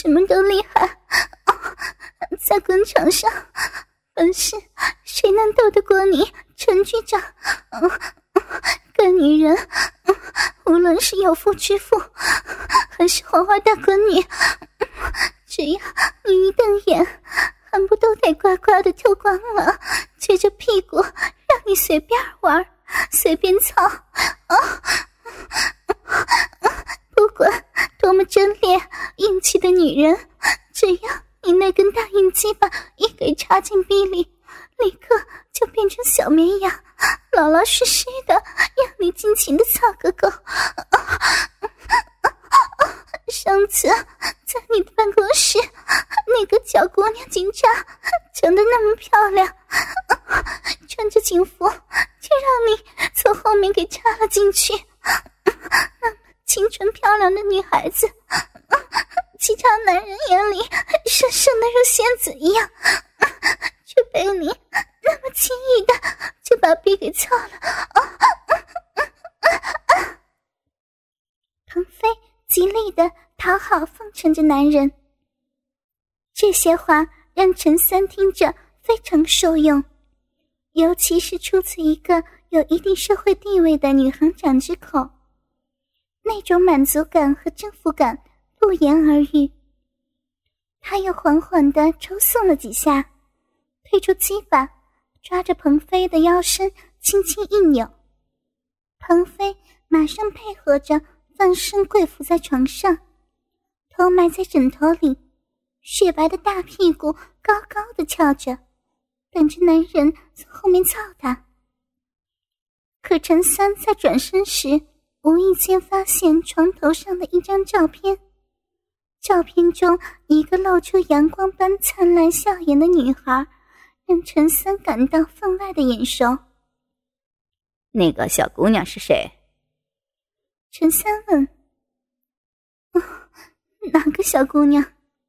什么都厉害，在官场上本是谁能斗得过你陈局长？个女人无论是有妇之夫还是花花大闺女，只要你一瞪眼，恨不都得乖乖的脱光了，撅着屁股让你随便玩随便操。不管多么贞烈硬气的女人，只要你那根大硬鸡巴一给插进逼里，立刻就变成小绵羊，老老实实的让你尽情的操个够。上次在你的办公室，那个小姑娘警察长得那么漂亮，穿着警服就让你从后面给插了进去。那么清纯漂亮的女孩子，其他男人眼里神圣的如仙子一样，却被你那么轻易的就把逼给操了。鹏飞极力的讨好奉承着男人，这些话让陈三听着非常受用，尤其是出自一个有一定社会地位的女行长之口，那种满足感和征服感不言而喻。他又缓缓地抽送了几下，推出鸡巴，抓着鹏飞的腰身轻轻一扭，鹏飞马上配合着放声跪伏在床上，头埋在枕头里，雪白的大屁股高高的翘着，等着男人从后面操他。可陈三在转身时无意间发现床头上的一张照片，照片中一个露出阳光般灿烂笑颜的女孩，让陈三感到分外的眼熟。 那个小姑娘是谁？ 陈三问。哪个小姑娘？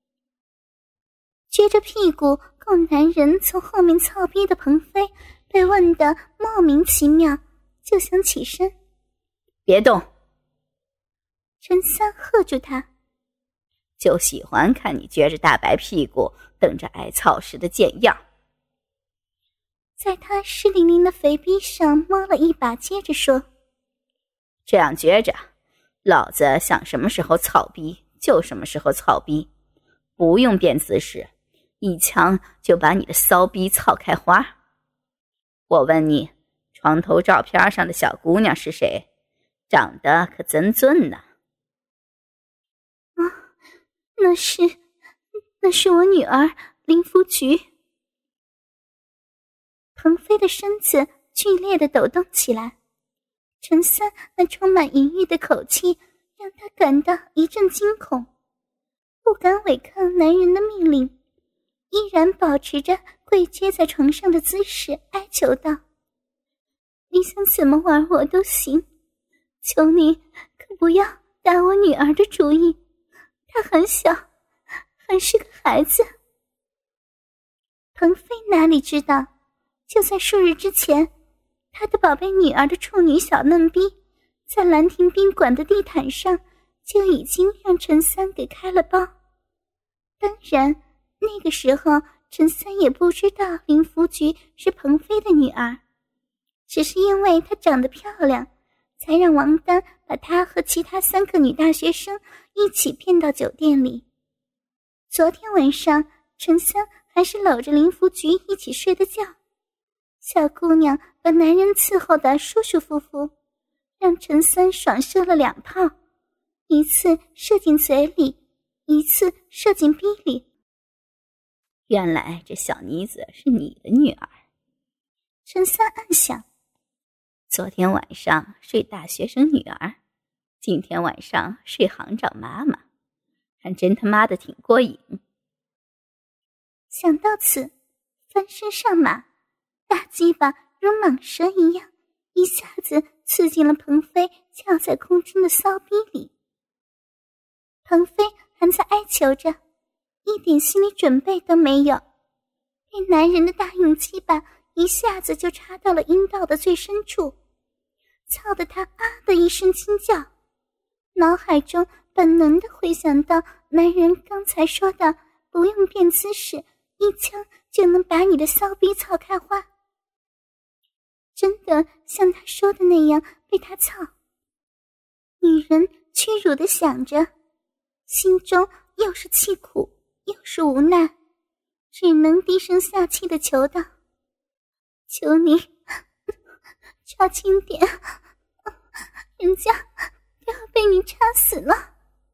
撅着屁股供男人从后面操逼的鹏飞被问得莫名其妙，就想起身。 别动！ 陈三喝住他。 就喜欢看你撅着大白屁股等着挨操时的贱样。 在他湿淋淋的肥逼上摸了一把，接着说， 这样撅着，老子想什么时候操逼就什么时候操逼，不用变姿势，一枪就把你的骚逼操开花。我问你，床头照片上的小姑娘是谁？长得可真俊呢。 那是我女儿林福菊。鹏飞的身子剧烈地抖动起来，陈三那充满淫欲的口气让他感到一阵惊恐，不敢违抗男人的命令，依然保持着跪接在床上的姿势，哀求道，你想怎么玩我都行，求你可不要打我女儿的主意，她很小，还是个孩子。鹏飞哪里知道，就在数日之前，他的宝贝女儿的处女小嫩逼在兰亭宾馆的地毯上就已经让陈三给开了包。当然那个时候陈三也不知道林福菊是鹏飞的女儿，只是因为她长得漂亮，才让王丹把她和其他3个女大学生一起骗到酒店里。昨天晚上陈三还是搂着林福菊一起睡的觉，小姑娘把男人伺候得舒舒服服，让陈三爽射了2炮，一次射进嘴里，一次射进逼里。 原来这小妮子是你的女儿。 陈三暗想， 昨天晚上睡大学生女儿，今天晚上睡行长妈妈，还真他妈的挺过瘾。 想到此，翻身上马，大鸡巴如蟒蛇一样，一下子刺进了鹏飞翘在空中的骚逼里。鹏飞还在哀求着，一点心理准备都没有，被男人的大硬鸡巴一下子就插到了阴道的最深处，操得他啊的一声惊叫，脑海中本能地回想到男人刚才说的不用变姿势，一枪就能把你的骚逼操开花，真的像他说的那样被他操。女人屈辱地想着，心中又是气苦又是无奈，只能低声下气地求道：求你抓轻点，人家不要被你插死了。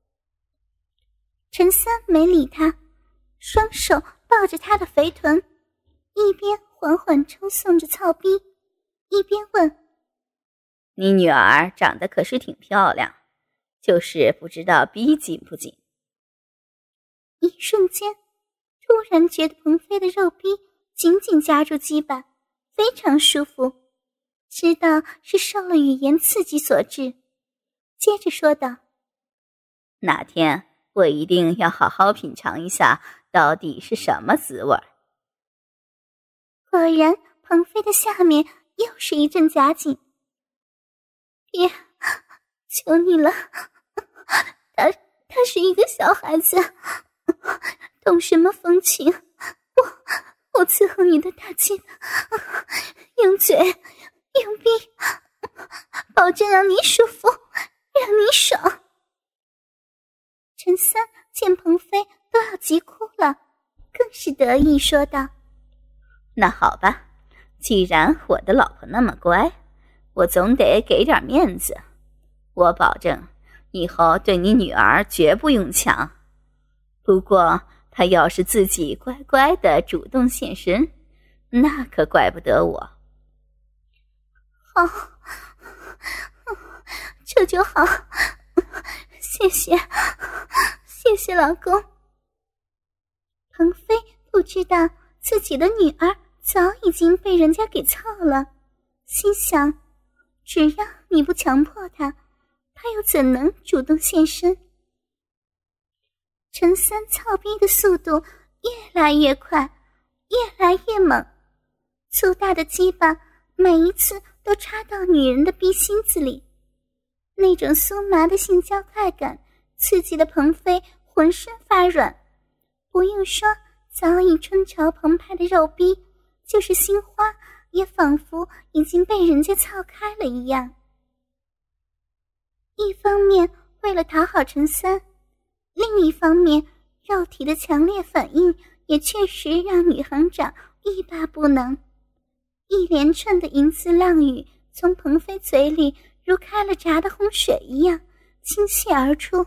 陈三没理他，双手抱着他的肥臀，一边缓缓抽送着操逼，一边问： 你女儿长得可是挺漂亮，就是不知道逼紧不紧。 一瞬间，突然觉得鹏飞的肉逼紧紧夹住鸡巴，非常舒服，知道是受了语言刺激所致。接着说道： 哪天我一定要好好品尝一下到底是什么滋味。 果然鹏飞的下面又是一阵夹紧。别，求你了，他是一个小孩子，懂什么风情？我伺候你的大鸡巴，用嘴用臂，保证让你舒服，让你爽。陈三见鹏飞都要急哭了，更是得意说道： 那好吧，既然我的老婆那么乖，我总得给点面子。我保证以后对你女儿绝不用强，不过她要是自己乖乖地主动现身，那可怪不得我。 好，这就好，谢谢老公。鹏飞不知道自己的女儿早已经被人家给操了，心想只要你不强迫她，她又怎能主动现身？陈三操逼的速度越来越快，越来越猛，粗大的鸡巴每一次都插到女人的逼心子里，那种酥麻的性交快感刺激的鹏飞浑身发软，不用说早已春潮澎湃的肉逼，就是心花也仿佛已经被人家操开了一样。一方面为了讨好陈三，另一方面肉体的强烈反应也确实让女行长欲罢不能，一连串的淫词浪语从鹏飞嘴里如开了闸的洪水一样倾泻而出。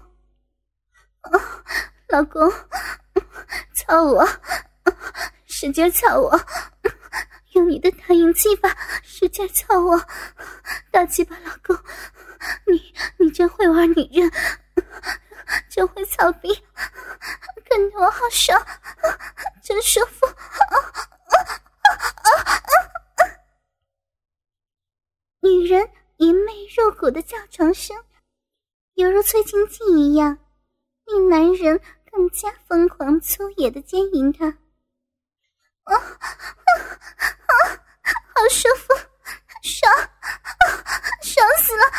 老公，操我，使劲操我，用你的大阴鸡巴使劲操我，大鸡巴老公，你真会玩女人，真会操逼，跟着我好爽，真舒服。女人淫媚入骨的叫床声，犹如催情剂一样，令男人更加疯狂粗野地奸淫她。好舒服，爽死了！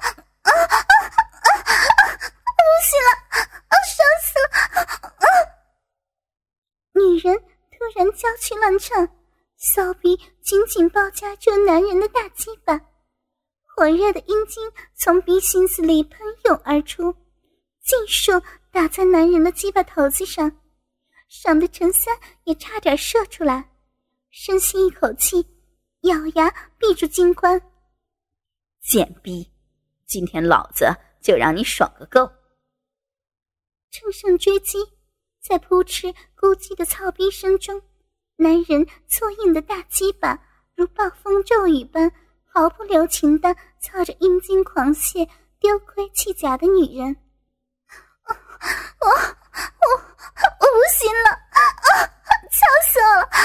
不行了，爽死了！女人突然娇躯乱颤，骚逼紧紧抱夹住男人的大鸡巴，火热的阴茎从鼻心子里喷涌而出，尽数打在男人的鸡巴头子上，爽得陈三也差点射出来，深吸一口气，咬牙闭住金冠。 贱逼，今天老子就让你爽个够！ 乘胜追击，在扑哧咕叽的操逼声中，男人粗硬的大鸡巴如暴风骤雨般毫不留情地操着阴茎狂泻丢盔弃甲的女人。我不行了，操死我了！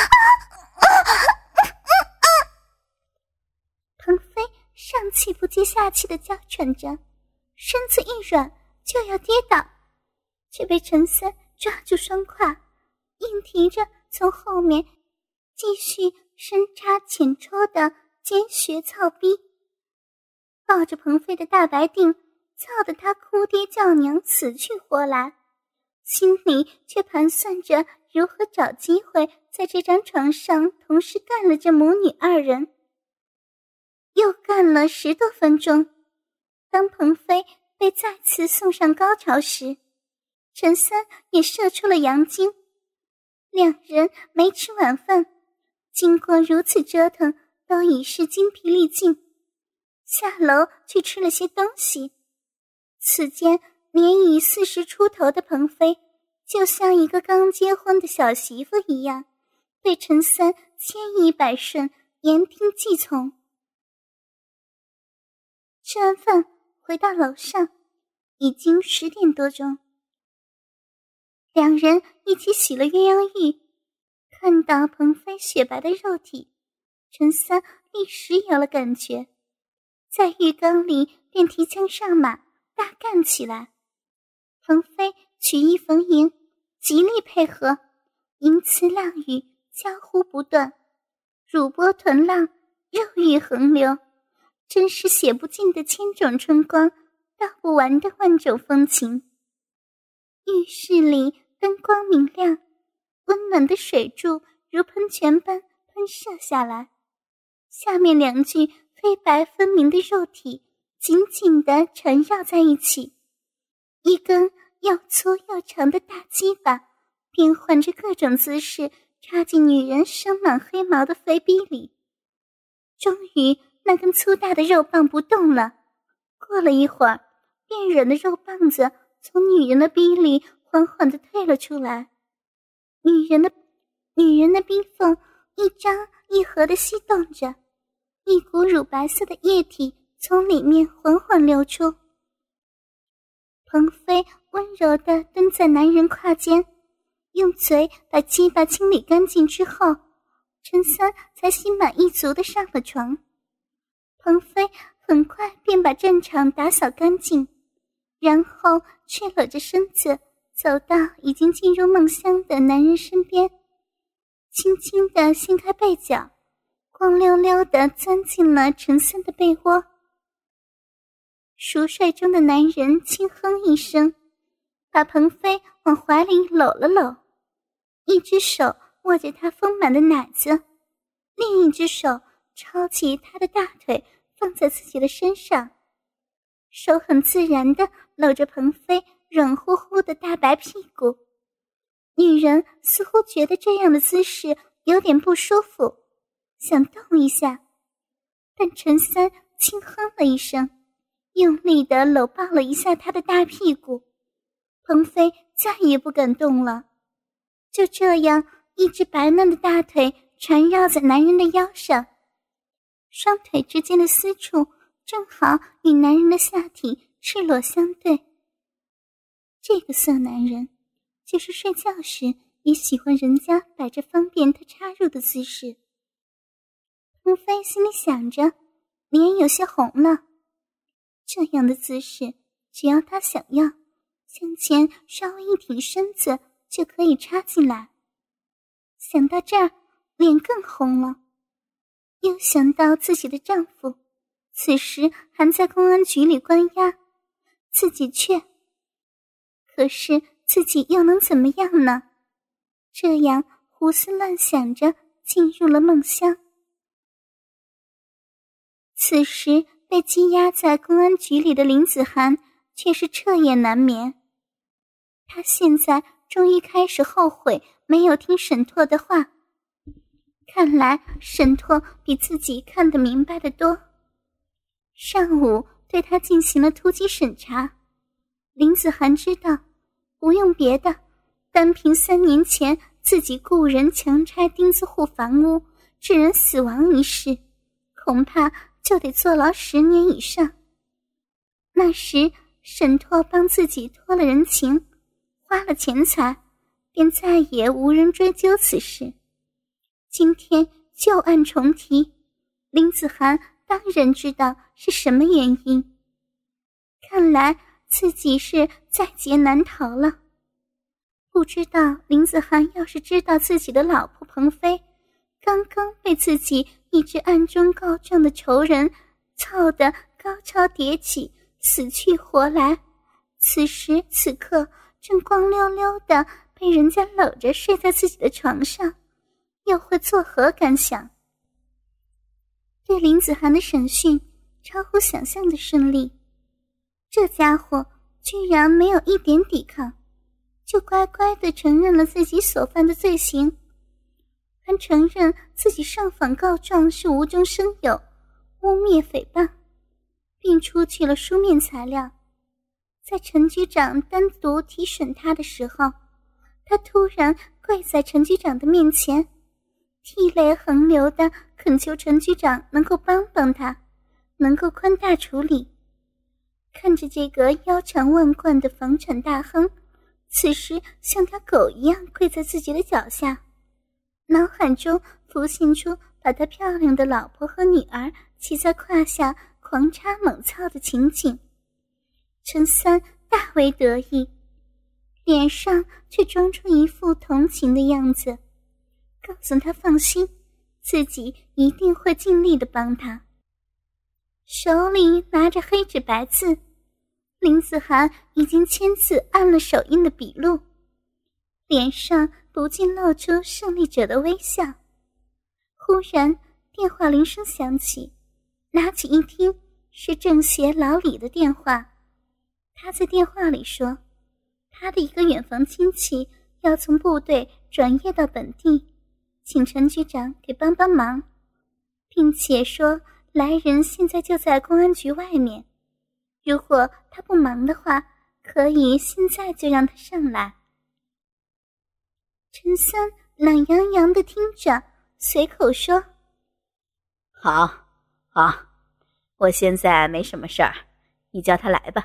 鹏飞上气不接下气地娇喘着，身子一软就要跌倒，却被陈三抓住双胯，硬提着从后面继续深插浅抽的奸穴操逼，抱着鹏飞的大白腚，操得他哭爹叫娘死去活来， 心里却盘算着如何找机会在这张床上同时干了这母女二人。又干了10多分钟，当鹏飞被再次送上高潮时，陈三也射出了阳精。两人没吃晚饭，经过如此折腾，都已是精疲力尽，下楼去吃了些东西。此间年已40出头的鹏飞，就像一个刚结婚的小媳妇一样，对陈三千依百顺，言听计从。吃完饭回到楼上，已经10点多钟。两人一起洗了鸳鸯浴，看到鹏飞雪白的肉体，陈三立时有了感觉，在浴缸里便提枪上马，大干起来。鹏飞曲意逢迎，极力配合，银词浪语交呼不断，乳波臀浪，肉欲横流，真是写不尽的千种春光，道不完的万种风情。浴室里灯光明亮，温暖的水柱如喷泉般喷射下来，下面2具黑白分明的肉体紧紧地缠绕在一起，一根又粗又长的大鸡巴变换着各种姿势插进女人生满黑毛的肥逼里。终于那根粗大的肉棒不动了，过了一会儿，变软的肉棒子从女人的逼里缓缓地退了出来。女人的逼缝一张一合地翕动着，一股乳白色的液体从里面缓缓流出。鹏飞温柔地蹲在男人胯间，用嘴把鸡巴清理干净之后，陈三才心满意足地上了床。鹏飞很快便把战场打扫干净，然后却裸着身子走到已经进入梦乡的男人身边，轻轻地掀开被角，光溜溜地钻进了陈三的被窝。熟睡中的男人轻哼一声，把鹏飞往怀里搂了搂，一只手握着他丰满的奶子，另一只手抄起他的大腿放在自己的身上，手很自然地搂着鹏飞软乎乎的大白屁股。女人似乎觉得这样的姿势有点不舒服，想动一下，但陈三轻哼了一声，用力地搂抱了一下他的大屁股，鹏飞再也不敢动了。就这样，一只白嫩的大腿缠绕在男人的腰上，双腿之间的私处正好与男人的下体赤裸相对。这个色男人就是睡觉时也喜欢人家摆着方便他插入的姿势。鹏飞心里想着，脸有些红了。这样的姿势，只要他想要，向前稍微一挺身子就可以插进来。想到这儿，脸更红了。又想到自己的丈夫此时还在公安局里关押，可是自己又能怎么样呢？这样胡思乱想着进入了梦乡。此时被羁押在公安局里的林子涵却是彻夜难眠。他现在终于开始后悔没有听沈拓的话，看来沈拓比自己看得明白得多。上午对他进行了突击审查，林子涵知道不用别的，单凭3年前自己雇人强拆钉子户房屋致人死亡一事，恐怕就得坐牢10年以上。那时沈拓帮自己托了人情，花了钱财，便再也无人追究此事。今天旧案重提，林子涵当然知道是什么原因，看来自己是在劫难逃了。不知道林子涵要是知道自己的老婆鹏飞刚刚被自己一直暗中告状的仇人操得高潮迭起，死去活来，此时此刻正光溜溜的被人家搂着睡在自己的床上，又会作何感想？对林子涵的审讯超乎想象的顺利，这家伙居然没有一点抵抗，就乖乖地承认了自己所犯的罪行，还承认自己上访告状是无中生有，污蔑诽谤，并出具了书面材料。在陈局长单独提审他的时候，他突然跪在陈局长的面前，涕泪横流地恳求陈局长能够帮帮他，能够宽大处理。看着这个腰缠万贯的房产大亨此时像条狗一样跪在自己的脚下，脑海中浮现出把他漂亮的老婆和女儿骑在胯下狂插猛操的情景。陈三大为得意，脸上却装出一副同情的样子，告诉他放心，自己一定会尽力的帮他。手里拿着黑纸白字，林子涵已经签字按了手印的笔录，脸上不禁露出胜利者的微笑。忽然电话铃声响起，拿起一听是政协老李的电话。他在电话里说，他的一个远房亲戚要从部队转业到本地，请陈局长给帮帮忙，并且说来人现在就在公安局外面，如果他不忙的话，可以现在就让他上来。陈三懒洋洋地听着，随口说， 好，好，我现在没什么事儿，你叫他来吧。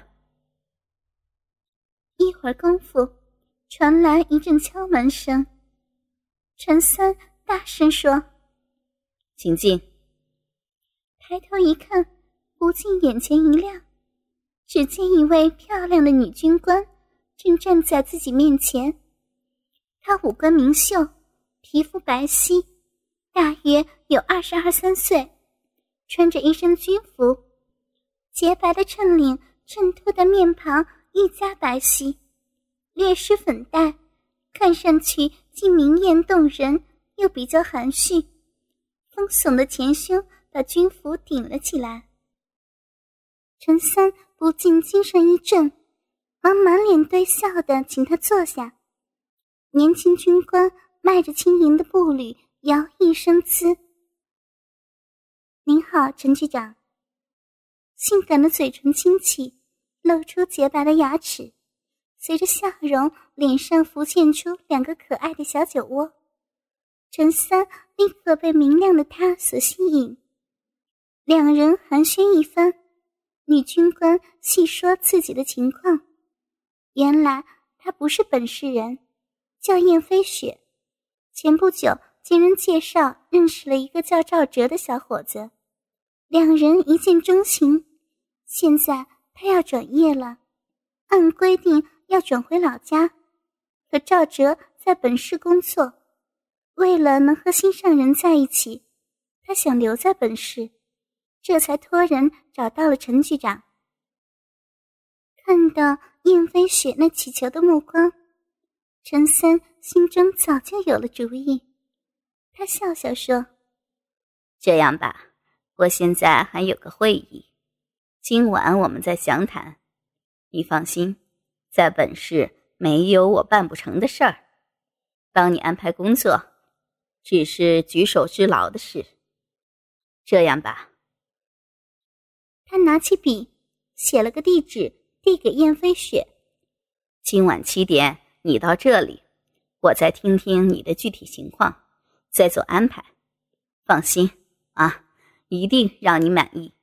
一会儿功夫，传来一阵敲门声。陈三大声说， 请进。 抬头一看，不禁眼前一亮，只见一位漂亮的女军官正站在自己面前。她五官明秀，皮肤白皙，大约有22、23岁，穿着一身军服，洁白的衬领衬托的面庞愈加白皙，略施粉黛，看上去既明艳动人，又比较含蓄。丰耸的前胸把军服顶了起来。陈三不禁精神一振，忙满脸堆笑地请他坐下。年轻军官迈着轻盈的步履，摇曳生姿。您好，陈局长。性感的嘴唇轻启，露出洁白的牙齿，随着笑容，脸上浮现出2个可爱的小酒窝。陈三立刻被明亮的他所吸引，两人寒暄一番，女军官细说自己的情况。原来她不是本市人，叫燕飞雪，前不久经人介绍认识了一个叫赵哲的小伙子，两人一见钟情。现在他要转业了，按规定要转回老家，可赵哲在本市工作，为了能和心上人在一起，他想留在本市，这才托人找到了陈局长。看到燕飞雪那乞求的目光，陈三心中早就有了主意。他笑笑说， 这样吧，我现在还有个会议，今晚我们再详谈。你放心，在本市没有我办不成的事儿，帮你安排工作只是举手之劳的事。这样吧。 他拿起笔写了个地址递给燕飞雪， 今晚7点你到这里，我再听听你的具体情况，再做安排。放心啊，一定让你满意。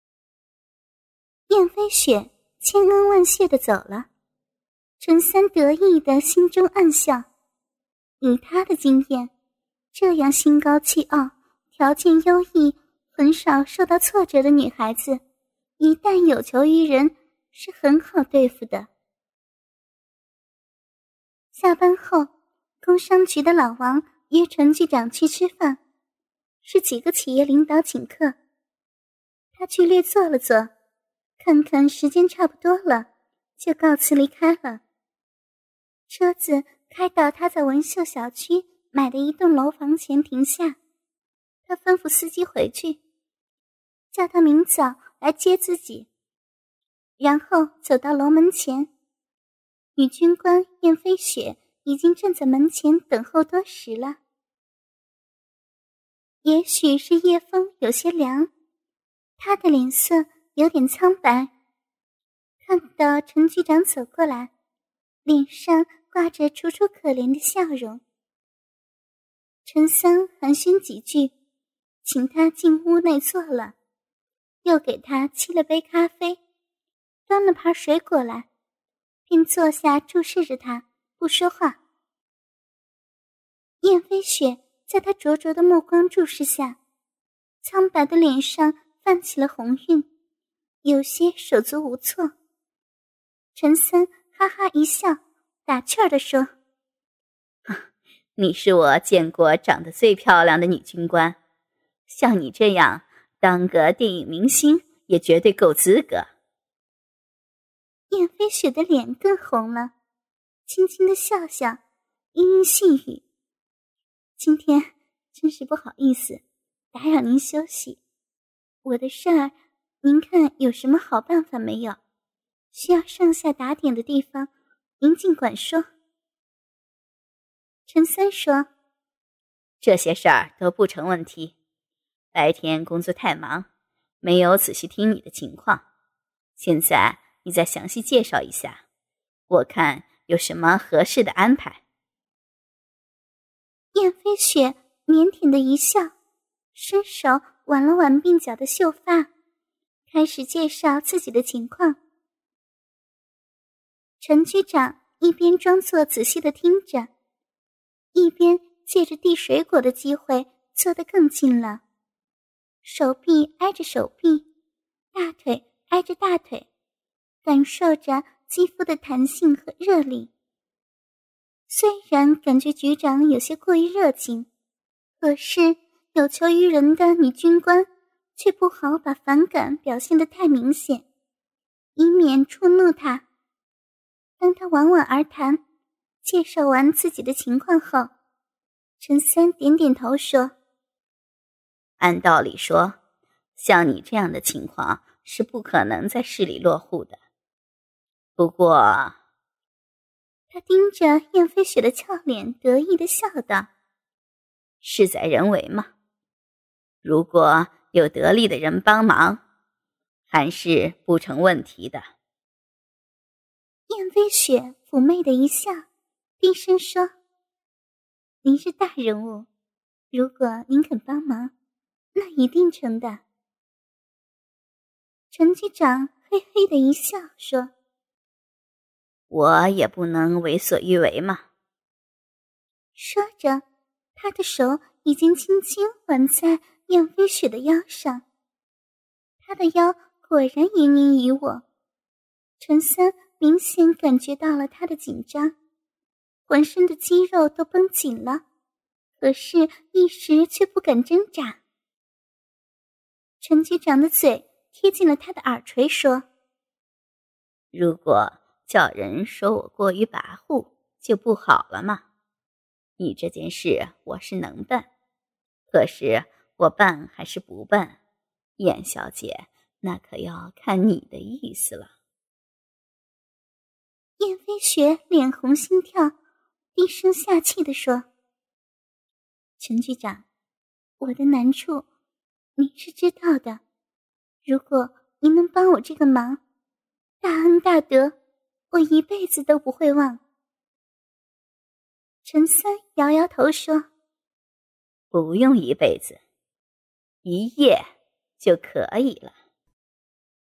燕飞雪千恩万谢地走了。陈三得意的心中暗笑，以他的经验，这样心高气傲、条件优异、很少受到挫折的女孩子，一旦有求于人，是很好对付的。下班后，工商局的老王约陈局长去吃饭，是几个企业领导请客。他去略坐了坐，看看时间差不多了，就告辞离开了。 车子开到他在文秀小区买的一栋楼房前停下，他吩咐司机回去，叫他明早来接自己，然后走到楼门前。女军官燕飞雪已经站在门前等候多时了。也许是夜风有些凉，她的脸色有点苍白。看到陈局长走过来，脸上挂着楚楚可怜的笑容。陈三寒暄几句，请他进屋内坐了，又给他沏了杯咖啡，端了盘水果来，便坐下注视着他，不说话。燕飞雪在他灼灼的目光注视下，苍白的脸上泛起了红晕，有些手足无措。陈三哈哈一笑，打趣儿地说： 你是我见过长得最漂亮的女军官，像你这样当个电影明星也绝对够资格。 燕飞雪的脸更红了，轻轻地笑笑，殷殷细语：今天真是不好意思，打扰您休息。我的事儿，您看有什么好办法没有？需要上下打点的地方，您尽管说。陈三说： 这些事儿都不成问题，白天工作太忙，没有仔细听你的情况，现在你再详细介绍一下，我看有什么合适的安排。 燕飞雪腼腆的一笑，伸手挽了挽鬓角的秀发，开始介绍自己的情况。陈局长一边装作仔细地听着，一边借着递水果的机会坐得更近了，手臂挨着手臂，大腿挨着大腿，感受着肌肤的弹性和热力。虽然感觉局长有些过于热情，可是有求于人的女军官却不好把反感表现得太明显，以免触怒他。当他婉婉而谈，介绍完自己的情况后，陈三点点头说： 按道理说，像你这样的情况是不可能在市里落户的。不过， 他盯着燕飞雪的俏脸，得意地笑道： 事在人为嘛，如果有得力的人帮忙，还是不成问题的。 燕飞雪妩媚的一笑，低声说：您是大人物，如果您肯帮忙，那一定成的。陈局长嘿嘿的一笑说： 我也不能为所欲为嘛。 说着，他的手已经轻轻挽在燕飞雪的腰上，他的腰果然盈盈于我。陈三明显感觉到了他的紧张，浑身的肌肉都绷紧了，可是一时却不敢挣扎。陈局长的嘴贴近了他的耳垂说： 如果叫人说我过于跋扈，就不好了嘛。你这件事我是能办，可是我办还是不办，燕小姐，那可要看你的意思了。 燕飞雪脸红心跳，低声下气地说：陈局长，我的难处您是知道的，如果您能帮我这个忙，大恩大德，我一辈子都不会忘。陈三摇摇头说： 不用一辈子，一夜就可以了。